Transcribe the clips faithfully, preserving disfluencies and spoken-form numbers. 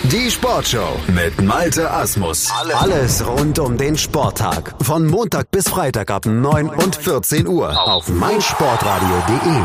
Die Sportshow mit Malte Asmus. Alles rund um den Sporttag. Von Montag bis Freitag ab neun und vierzehn Uhr auf meinsportradio punkt de.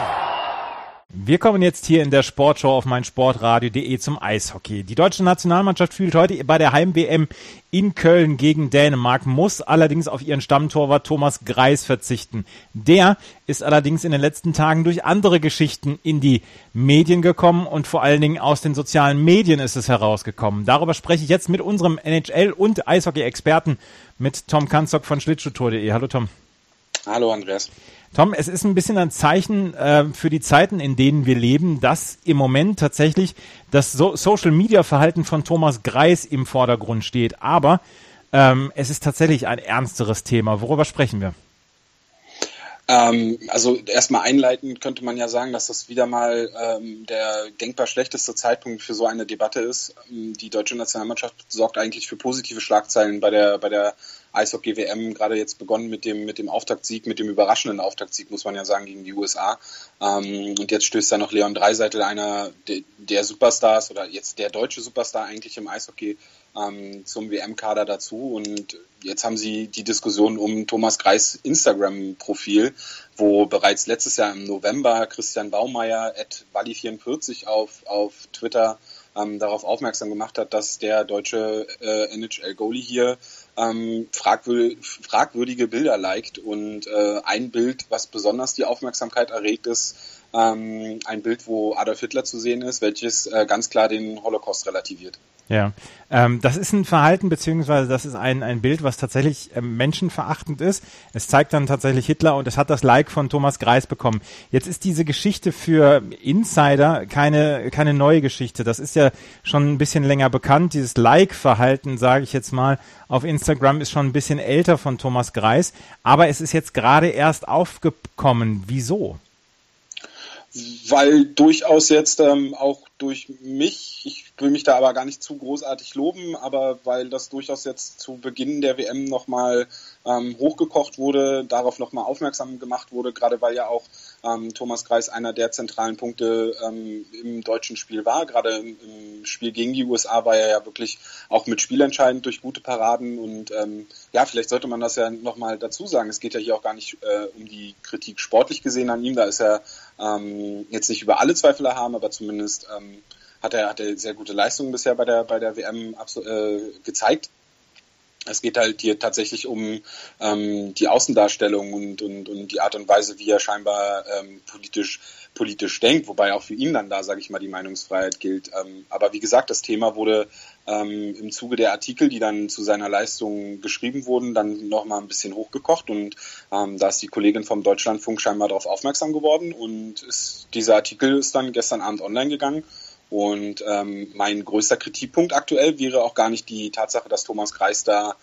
Wir kommen jetzt hier in der Sportshow auf meinsportradio punkt de zum Eishockey. Die deutsche Nationalmannschaft spielt heute bei der Heim-W M in Köln gegen Dänemark, muss allerdings auf ihren Stammtorwart Thomas Greiss verzichten. Der ist allerdings in den letzten Tagen durch andere Geschichten in die Medien gekommen und vor allen Dingen aus den sozialen Medien ist es herausgekommen. Darüber spreche ich jetzt mit unserem N H L- und Eishockey-Experten, mit Tom Kanzok von schlittschuhtour punkt de. Hallo Tom. Hallo Andreas. Tom, es ist ein bisschen ein Zeichen äh, für die Zeiten, in denen wir leben, dass im Moment tatsächlich das so- Social-Media-Verhalten von Thomas Greiss im Vordergrund steht. Aber ähm, es ist tatsächlich ein ernsteres Thema. Worüber sprechen wir? Ähm, also erstmal einleitend könnte man ja sagen, dass das wieder mal ähm, der denkbar schlechteste Zeitpunkt für so eine Debatte ist. Die deutsche Nationalmannschaft sorgt eigentlich für positive Schlagzeilen bei der bei der Eishockey-W M, gerade jetzt begonnen mit dem mit dem Auftaktsieg, mit dem überraschenden Auftaktsieg, muss man ja sagen, gegen die U S A. Ähm, und jetzt stößt da noch Leon Draisaitl, einer de, der Superstars oder jetzt der deutsche Superstar eigentlich im Eishockey, ähm, zum W M-Kader dazu. Und jetzt haben sie die Diskussion um Thomas Greiss Instagram-Profil, wo bereits letztes Jahr im November Christian Baumeier at Walli vierundvierzig auf, auf Twitter ähm, darauf aufmerksam gemacht hat, dass der deutsche äh, N H L-Goalie hier ähm, fragwür- fragwürdige Bilder liked. Und äh, ein Bild, was besonders die Aufmerksamkeit erregt, ist ähm, ein Bild, wo Adolf Hitler zu sehen ist, welches äh, ganz klar den Holocaust relativiert. Ja, ähm, das ist ein Verhalten, beziehungsweise das ist ein, ein Bild, was tatsächlich ähm, menschenverachtend ist. Es zeigt dann tatsächlich Hitler und es hat das Like von Thomas Greiss bekommen. Jetzt ist diese Geschichte für Insider keine, keine neue Geschichte. Das ist ja schon ein bisschen länger bekannt. Dieses Like-Verhalten, sage ich jetzt mal, auf Instagram ist schon ein bisschen älter von Thomas Greiss. Aber es ist jetzt gerade erst aufgekommen. Wieso? Weil durchaus jetzt ähm, auch durch mich, ich will mich da aber gar nicht zu großartig loben, aber weil das durchaus jetzt zu Beginn der W M nochmal ähm, hochgekocht wurde, darauf nochmal aufmerksam gemacht wurde, gerade weil ja auch ähm, Thomas Greiss einer der zentralen Punkte ähm, im deutschen Spiel war. Gerade im, im Spiel gegen die U S A war er ja wirklich auch mit spielentscheidend durch gute Paraden und ähm, ja, vielleicht sollte man das ja nochmal dazu sagen. Es geht ja hier auch gar nicht äh, um die Kritik sportlich gesehen an ihm, da ist er ähm, jetzt nicht über alle Zweifel erhaben, aber zumindest ähm, hat er, hat er sehr gute Leistungen bisher bei der, bei der W M abso- äh, gezeigt. Es geht halt hier tatsächlich um ähm, die Außendarstellung und, und, und die Art und Weise, wie er scheinbar ähm, politisch politisch denkt, wobei auch für ihn dann da, sage ich mal, die Meinungsfreiheit gilt. Ähm, aber wie gesagt, das Thema wurde ähm, im Zuge der Artikel, die dann zu seiner Leistung geschrieben wurden, dann nochmal ein bisschen hochgekocht und ähm, da ist die Kollegin vom Deutschlandfunk scheinbar darauf aufmerksam geworden und ist, dieser Artikel ist dann gestern Abend online gegangen. Und ähm, mein größter Kritikpunkt aktuell wäre auch gar nicht die Tatsache, dass Thomas Greiss da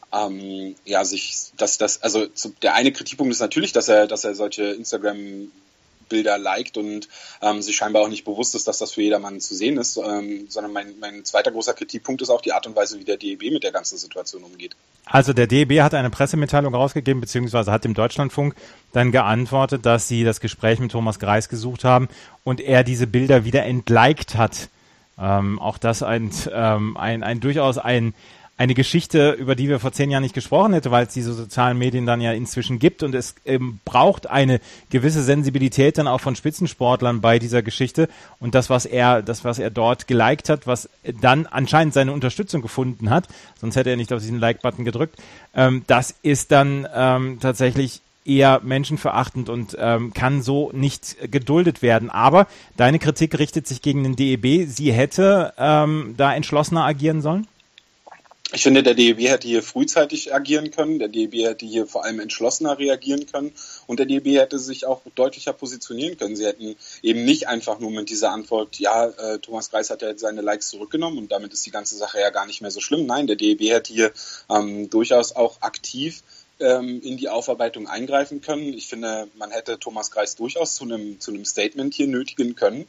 ähm, ja sich, dass das, also zu, der eine Kritikpunkt ist natürlich, dass er, dass er solche Instagram-Bilder liked und ähm, sich scheinbar auch nicht bewusst ist, dass das für jedermann zu sehen ist, ähm, sondern mein, mein zweiter großer Kritikpunkt ist auch die Art und Weise, wie der D E B mit der ganzen Situation umgeht. Also der D E B hat eine Pressemitteilung rausgegeben, beziehungsweise hat dem Deutschlandfunk dann geantwortet, dass sie das Gespräch mit Thomas Greiss gesucht haben und er diese Bilder wieder entliked hat. Ähm, auch das ein, ähm, ein, ein durchaus ein, eine Geschichte, über die wir vor zehn Jahren nicht gesprochen hätten, weil es diese sozialen Medien dann ja inzwischen gibt und es ähm, braucht eine gewisse Sensibilität dann auch von Spitzensportlern bei dieser Geschichte und das, was er, das, was er dort geliked hat, was dann anscheinend seine Unterstützung gefunden hat, sonst hätte er nicht auf diesen Like-Button gedrückt, ähm, das ist dann ähm, tatsächlich eher menschenverachtend und ähm, kann so nicht geduldet werden. Aber deine Kritik richtet sich gegen den D E B. Sie hätte ähm, da entschlossener agieren sollen? Ich finde, der D E B hätte hier frühzeitig agieren können, der D E B hätte hier vor allem entschlossener reagieren können und der D E B hätte sich auch deutlicher positionieren können. Sie hätten eben nicht einfach nur mit dieser Antwort, ja, äh, Thomas Greiss hat ja jetzt seine Likes zurückgenommen und damit ist die ganze Sache ja gar nicht mehr so schlimm. Nein, der D E B hätte hier ähm, durchaus auch aktiv ähm, in die Aufarbeitung eingreifen können. Ich finde, man hätte Thomas Greiss durchaus zu einem zu einem Statement hier nötigen können.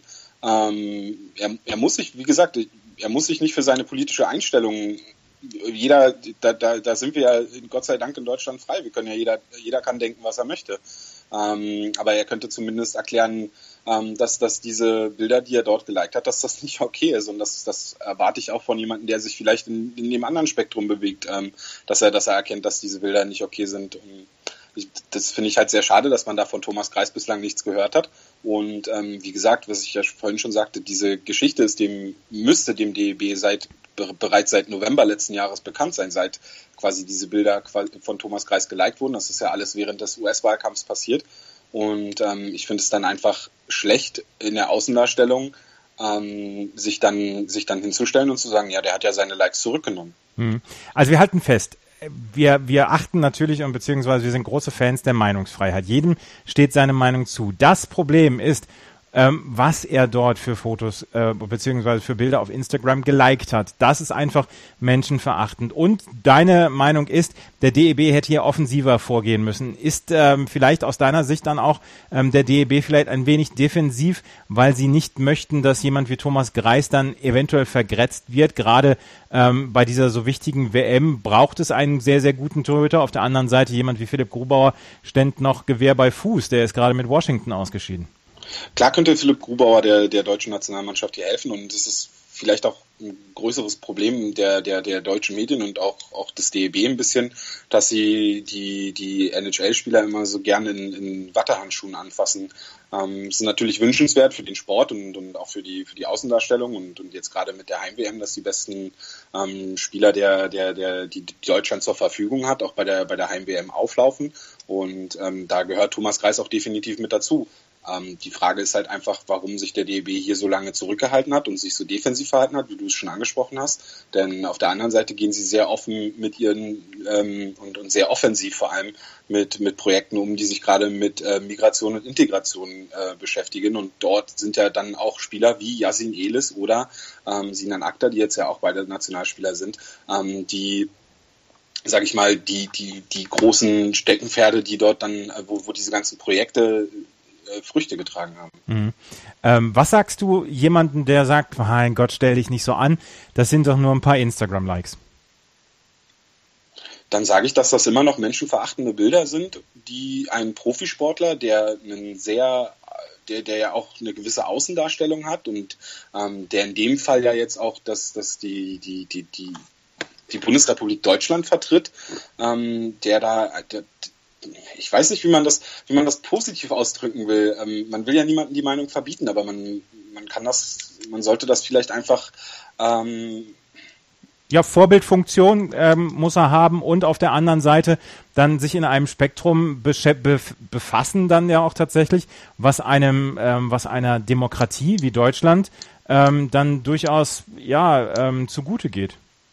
Ähm, er, er muss sich, wie gesagt, er muss sich nicht für seine politische Einstellung jeder, da, da, da sind wir ja Gott sei Dank in Deutschland frei. Wir können ja jeder, jeder kann denken, was er möchte. Ähm, aber er könnte zumindest erklären, ähm, dass, dass diese Bilder, die er dort geliked hat, dass das nicht okay ist. Und das, das erwarte ich auch von jemandem, der sich vielleicht in, in dem anderen Spektrum bewegt, ähm, dass er, dass er erkennt, dass diese Bilder nicht okay sind. Und ich, das finde ich halt sehr schade, dass man da von Thomas Greiß bislang nichts gehört hat. Und ähm, wie gesagt, was ich ja vorhin schon sagte, diese Geschichte ist dem, müsste dem D E B seit bereits seit November letzten Jahres bekannt sein, seit quasi diese Bilder von Thomas Greiß geliked wurden. Das ist ja alles während des U S-Wahlkampfs passiert. Und ähm, ich finde es dann einfach schlecht in der Außendarstellung, ähm, sich dann sich dann hinzustellen und zu sagen, ja, der hat ja seine Likes zurückgenommen. Also wir halten fest, wir, wir achten natürlich und beziehungsweise wir sind große Fans der Meinungsfreiheit. Jedem steht seine Meinung zu. Das Problem ist, ähm, was er dort für Fotos äh, beziehungsweise für Bilder auf Instagram geliked hat. Das ist einfach menschenverachtend. Und deine Meinung ist, der D E B hätte hier offensiver vorgehen müssen. Ist ähm, vielleicht aus deiner Sicht dann auch ähm, der D E B vielleicht ein wenig defensiv, weil sie nicht möchten, dass jemand wie Thomas Greiß dann eventuell vergrätzt wird. Gerade ähm, bei dieser so wichtigen W M braucht es einen sehr, sehr guten Torhüter. Auf der anderen Seite jemand wie Philipp Grubauer ständ noch Gewehr bei Fuß. Der ist gerade mit Washington ausgeschieden. Klar könnte Philipp Grubauer der, der deutschen Nationalmannschaft hier helfen und das ist vielleicht auch ein größeres Problem der, der, der deutschen Medien und auch, auch des D E B ein bisschen, dass sie die, die N H L-Spieler immer so gerne in, in Wattehandschuhen anfassen. Ähm, es ist natürlich wünschenswert für den Sport und, und auch für die, für die Außendarstellung und, und jetzt gerade mit der Heim-W M, dass die besten ähm, Spieler, der, der, der, die Deutschland zur Verfügung hat, auch bei der, bei der Heim-W M auflaufen und ähm, da gehört Thomas Greiß auch definitiv mit dazu. Ähm, die Frage ist halt einfach, warum sich der D E B hier so lange zurückgehalten hat und sich so defensiv verhalten hat, wie du es schon angesprochen hast. Denn auf der anderen Seite gehen sie sehr offen mit ihren ähm, und, und sehr offensiv vor allem mit, mit Projekten um, die sich gerade mit äh, Migration und Integration äh, beschäftigen. Und dort sind ja dann auch Spieler wie Yasin Elis oder ähm, Sinan Akter, die jetzt ja auch beide Nationalspieler sind, ähm, die sage ich mal, die, die, die großen Steckenpferde, die dort dann, wo, wo diese ganzen Projekte Früchte getragen haben. Mhm. Ähm, was sagst du jemanden, der sagt, mein Gott, stell dich nicht so an, das sind doch nur ein paar Instagram-Likes? Dann sage ich, dass das immer noch menschenverachtende Bilder sind, die ein Profisportler, der einen sehr, der, der ja auch eine gewisse Außendarstellung hat und ähm, der in dem Fall ja jetzt auch das, das die, die, die, die, die Bundesrepublik Deutschland vertritt, ähm, der da der, ich weiß nicht, wie man das, wie man das positiv ausdrücken will. Ähm, man will ja niemandem die Meinung verbieten, aber man, man kann das, man sollte das vielleicht einfach ähm ja, Vorbildfunktion ähm, muss er haben und auf der anderen Seite dann sich in einem Spektrum besch- befassen dann ja auch tatsächlich, was einem, ähm, was einer Demokratie wie Deutschland ähm, dann durchaus ja ähm, zugute geht.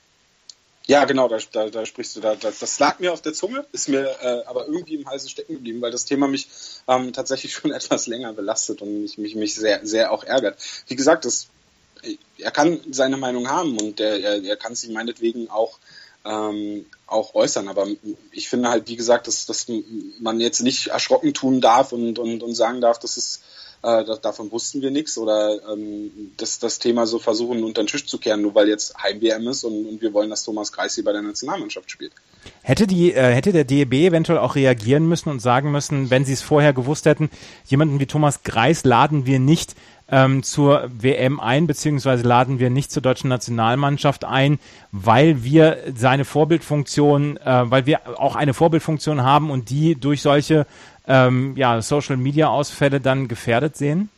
Ja, genau, da, da, da sprichst du, da, das, das lag mir auf der Zunge, ist mir äh, aber irgendwie im Halse stecken geblieben, weil das Thema mich ähm, tatsächlich schon etwas länger belastet und mich, mich, mich sehr, sehr auch ärgert. Wie gesagt, das, er kann seine Meinung haben und der, er, er kann sie meinetwegen auch, ähm, auch äußern, aber ich finde halt, wie gesagt, dass, dass man jetzt nicht erschrocken tun darf und, und, und sagen darf, dass es Äh, davon wussten wir nichts oder ähm, das, das Thema so versuchen unter den Tisch zu kehren, nur weil jetzt Heim-W M ist und, und wir wollen, dass Thomas Greiß hier bei der Nationalmannschaft spielt. Hätte die, äh, hätte der D E B eventuell auch reagieren müssen und sagen müssen, wenn sie es vorher gewusst hätten, jemanden wie Thomas Greiß laden wir nicht ähm, zur W M ein, beziehungsweise laden wir nicht zur deutschen Nationalmannschaft ein, weil wir seine Vorbildfunktion, äh, weil wir auch eine Vorbildfunktion haben und die durch solche ähm, ja, Social-Media-Ausfälle dann gefährdet sehen?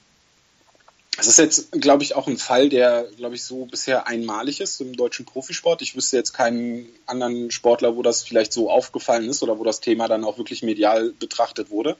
Es ist jetzt, glaube ich, auch ein Fall, der, glaube ich, so bisher einmalig ist im deutschen Profisport. Ich wüsste jetzt keinen anderen Sportler, wo das vielleicht so aufgefallen ist oder wo das Thema dann auch wirklich medial betrachtet wurde.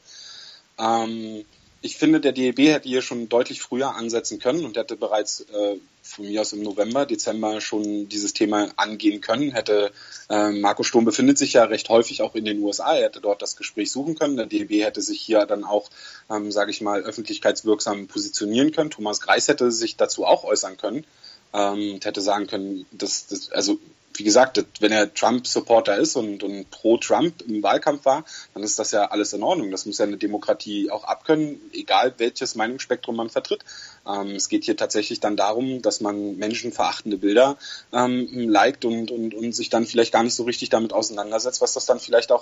Ähm, ich finde, der D E B hätte hier schon deutlich früher ansetzen können und hätte bereits äh, von mir aus im November, Dezember schon dieses Thema angehen können. Hätte äh, Marco Sturm befindet sich ja recht häufig auch in den U S A. Er hätte dort das Gespräch suchen können. Der D E B hätte sich hier dann auch, ähm, sage ich mal, öffentlichkeitswirksam positionieren können. Thomas Greiß hätte sich dazu auch äußern können ähm, und hätte sagen können, dass das, also wie gesagt, wenn er Trump-Supporter ist und, und pro-Trump im Wahlkampf war, dann ist das ja alles in Ordnung. Das muss ja eine Demokratie auch abkönnen, egal welches Meinungsspektrum man vertritt. Ähm, es geht hier tatsächlich dann darum, dass man menschenverachtende Bilder ähm, liked und, und, und sich dann vielleicht gar nicht so richtig damit auseinandersetzt, was das dann vielleicht auch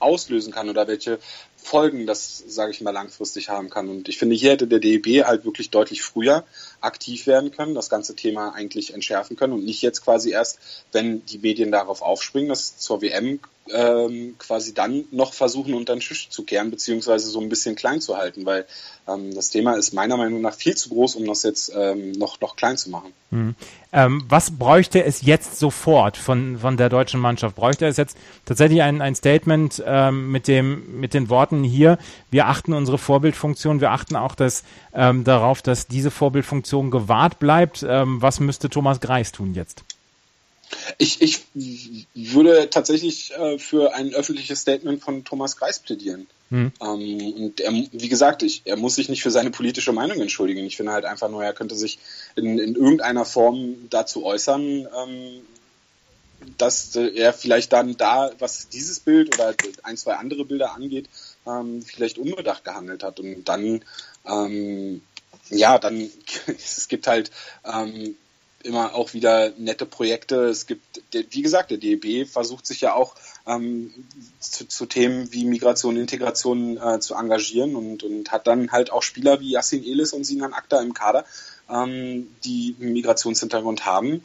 auslösen kann oder welche Folgen das, sage ich mal, langfristig haben kann. Und ich finde, hier hätte der D E B halt wirklich deutlich früher aktiv werden können, das ganze Thema eigentlich entschärfen können und nicht jetzt quasi erst, wenn die Medien darauf aufspringen, das zur W M ähm, quasi dann noch versuchen, unter den Tisch zu kehren, beziehungsweise so ein bisschen klein zu halten, weil ähm, das Thema ist meiner Meinung nach viel zu groß, um das jetzt ähm, noch, noch klein zu machen. Mhm. Ähm, was bräuchte es jetzt sofort von, von der deutschen Mannschaft? Bräuchte es jetzt tatsächlich ein, ein Statement ähm, mit dem, mit den Worten hier, wir achten unsere Vorbildfunktion, wir achten auch das, ähm, darauf, dass diese Vorbildfunktion gewahrt bleibt. Ähm, was müsste Thomas Greiß tun jetzt? Ich, ich würde tatsächlich äh, für ein öffentliches Statement von Thomas Greiß plädieren. Hm. Ähm, und er, wie gesagt, ich, er muss sich nicht für seine politische Meinung entschuldigen. Ich finde halt einfach nur, er könnte sich in, in irgendeiner Form dazu äußern, ähm, dass äh, er vielleicht dann da, was dieses Bild oder ein, zwei andere Bilder angeht, ähm, vielleicht unbedacht gehandelt hat. Und dann, ähm, ja, dann, es gibt halt ähm, immer auch wieder nette Projekte. Es gibt, wie gesagt, der D E B versucht sich ja auch ähm, zu, zu Themen wie Migration, Integration äh, zu engagieren und, und hat dann halt auch Spieler wie Yassin Elis und Sinan Akta im Kader, ähm, die einen Migrationshintergrund haben.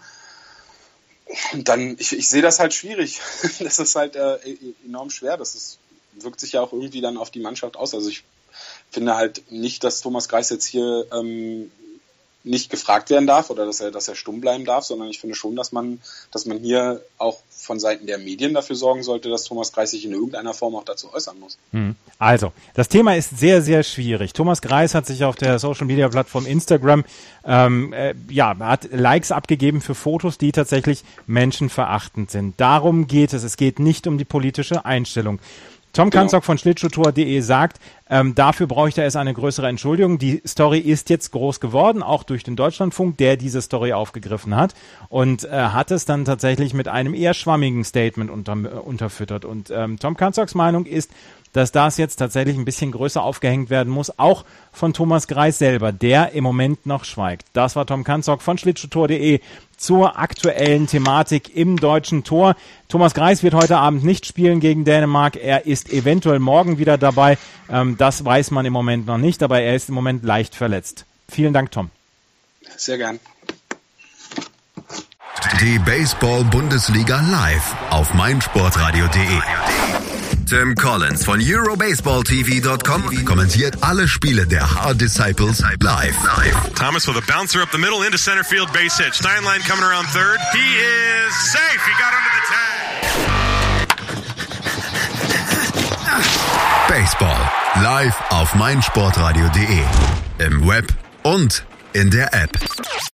Und dann, ich, ich sehe das halt schwierig. Das ist halt äh, enorm schwer. Das ist, wirkt sich ja auch irgendwie dann auf die Mannschaft aus. Also ich finde halt nicht, dass Thomas Greiß jetzt hier ähm, nicht gefragt werden darf oder dass er, dass er stumm bleiben darf, sondern ich finde schon, dass man, dass man hier auch von Seiten der Medien dafür sorgen sollte, dass Thomas Greiß sich in irgendeiner Form auch dazu äußern muss. Also, das Thema ist sehr, sehr schwierig. Thomas Greiß hat sich auf der Social-Media-Plattform Instagram ähm, äh, ja, hat Likes abgegeben für Fotos, die tatsächlich menschenverachtend sind. Darum geht es. Es geht nicht um die politische Einstellung. Tom genau. Kanzok von Schlittschuhtour punkt de sagt, ähm, dafür bräuchte es eine größere Entschuldigung. Die Story ist jetzt groß geworden, auch durch den Deutschlandfunk, der diese Story aufgegriffen hat und äh, hat es dann tatsächlich mit einem eher schwammigen Statement unter, äh, unterfüttert. Und ähm, Tom Kanzoks Meinung ist, dass das jetzt tatsächlich ein bisschen größer aufgehängt werden muss, auch von Thomas Greiß selber, der im Moment noch schweigt. Das war Tom Kanzok von Schlittschuhtour punkt de zur aktuellen Thematik im deutschen Tor. Thomas Greiß wird heute Abend nicht spielen gegen Dänemark. Er ist eventuell morgen wieder dabei. Ähm, das weiß man im Moment noch nicht, aber er ist im Moment leicht verletzt. Vielen Dank, Tom. Sehr gern. Die Baseball-Bundesliga live auf meinsportradio punkt de. Tim Collins von Eurobaseball T V Punkt com kommentiert alle Spiele der Hard Disciples live. Thomas with a bouncer up the middle into center field, base hit. Steinlein coming around third. He is safe. He got under the tag. Baseball live auf meinsportradio punkt de. Im Web und in der App.